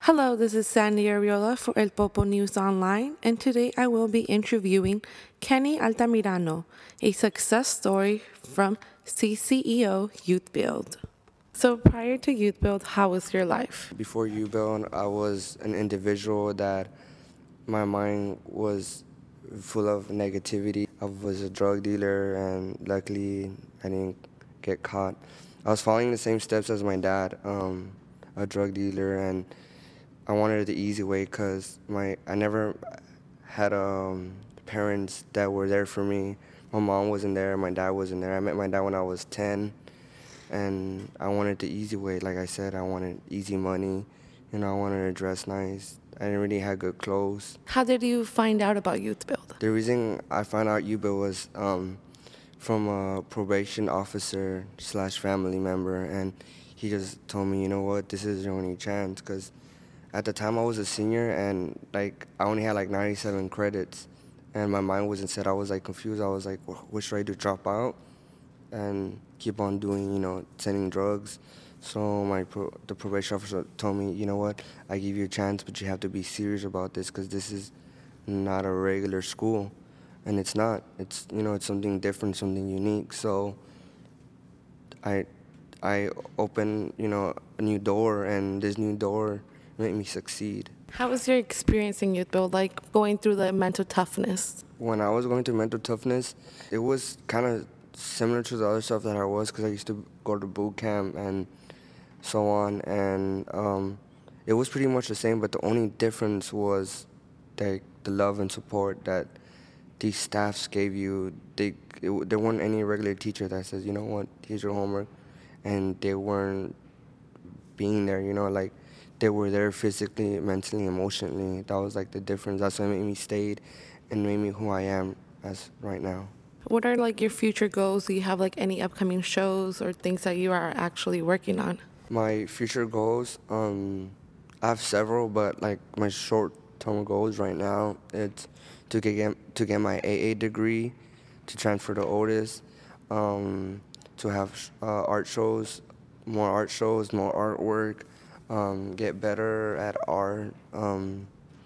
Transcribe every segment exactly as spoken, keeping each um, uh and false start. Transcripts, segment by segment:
Hello, this is Sandy Ariola for El Popo News Online, and today I will be interviewing Kenny Altamirano, a success story from C C E O Youth Build. So prior to Youth Build, how was your life? Before U-Build, I was an individual that my mind was full of negativity. I was a drug dealer, and luckily I didn't get caught. I was following the same steps as my dad, um, a drug dealer, and I wanted it the easy way because my I never had um, parents that were there for me. My mom wasn't there, my dad wasn't there. I met my dad when I was ten, and I wanted the easy way. Like I said, I wanted easy money. You know, I wanted to dress nice. I didn't really have good clothes. How did you find out about Youth Build? The reason I found out U-Build was um, from a probation officer slash family member, and he just told me, you know what, this is your only chance, because at the time I was a senior, and like I only had like ninety-seven credits, and my mind wasn't set. I was like confused. I was like, what should I do? Drop out and keep on doing, you know, selling drugs? So my pro- the probation officer told me, you know what, I give you a chance, but you have to be serious about this, because this is not a regular school, and it's not. It's, you know, it's something different, something unique. So I I opened, you know, a new door, and this new door made me succeed. How was your experience in Youth Build, like going through the mental toughness? When I was going through mental toughness, it was kind of similar to the other stuff that I was, because I used to go to boot camp and so on, and um, it was pretty much the same, but the only difference was like the love and support that these staffs gave you. They it, there weren't any regular teacher that says, you know what, here's your homework, and they weren't being there, you know, like they were there physically, mentally, emotionally. That was like the difference. That's what made me stayed and made me who I am as right now. What are like your future goals? Do you have like any upcoming shows or things that you are actually working on? My future goals, um, I have several, but like my short-term goals right now, it's to get to get my A A degree, to transfer to Otis, um, to have uh, art shows, more art shows, more artwork, um, get better at art. Um,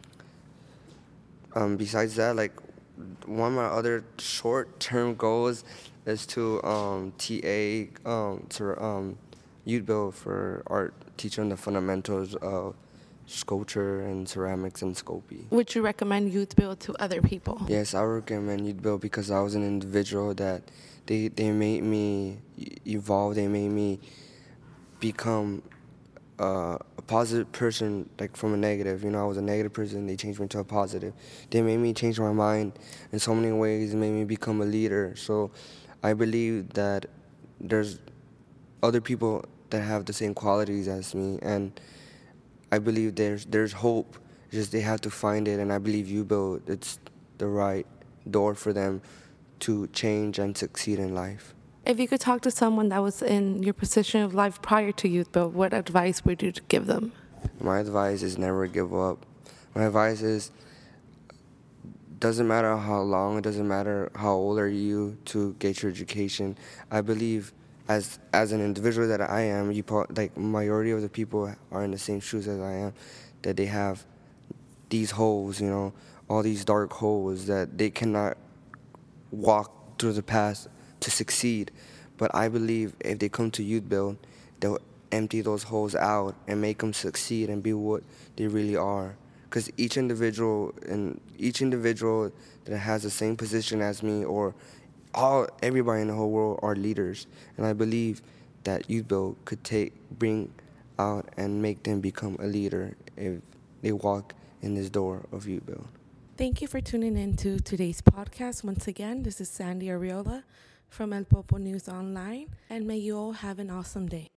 um, besides that, like one of my other short-term goals is to um, T A um, to um, Youth Build for art, teaching the fundamentals of sculpture and ceramics and Sculpey. Would you recommend Youth Build to other people? Yes, I recommend Youth Build because I was an individual that they they made me evolve. They made me become uh, a positive person, like from a negative. You know, I was a negative person. They changed me to a positive. They made me change my mind in so many ways. They made me become a leader. So I believe that there's other people that have the same qualities as me, and I believe there's there's hope. It's just they have to find it, and I believe you build it's the right door for them to change and succeed in life. If you could talk to someone that was in your position of life prior to Youth Build, what advice would you give them? My advice is never give up. My advice is doesn't matter how long, it doesn't matter how old are you to get your education. I believe as as an individual that I am, you pro- like majority of the people are in the same shoes as I am, that they have these holes, you know, all these dark holes that they cannot walk through the path to succeed. But I believe if they come to Youth Build, they'll empty those holes out and make them succeed and be what they really are. Because each individual and each individual that has the same position as me, or all everybody in the whole world, are leaders. And I believe that Youth Build could take, bring out and make them become a leader if they walk in this door of Youth Build. Thank you for tuning in to today's podcast. Once again, this is Sandy Ariola from El Popo News Online, and may you all have an awesome day.